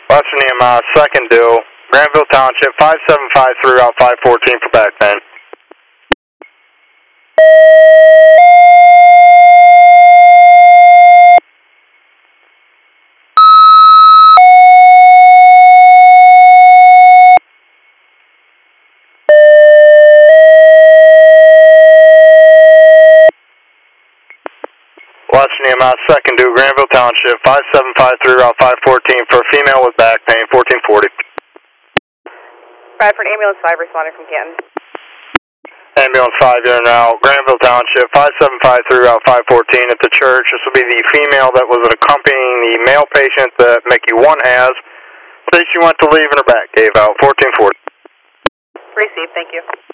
Western EMI, second due, Granville Township, 5753, Route 514 for back pain. Western EMI, second due, Granville Township, 5753, Route 514 for a female with back pain, 1440. Bradford Ambulance 5 responding from Canton. Ambulance 5 here now, Granville Township, 5753, Route 514 at the church. This will be the female that was accompanying the male patient that Mickey 1 has. Says she went to leave and her back gave out, 1440. Received, thank you.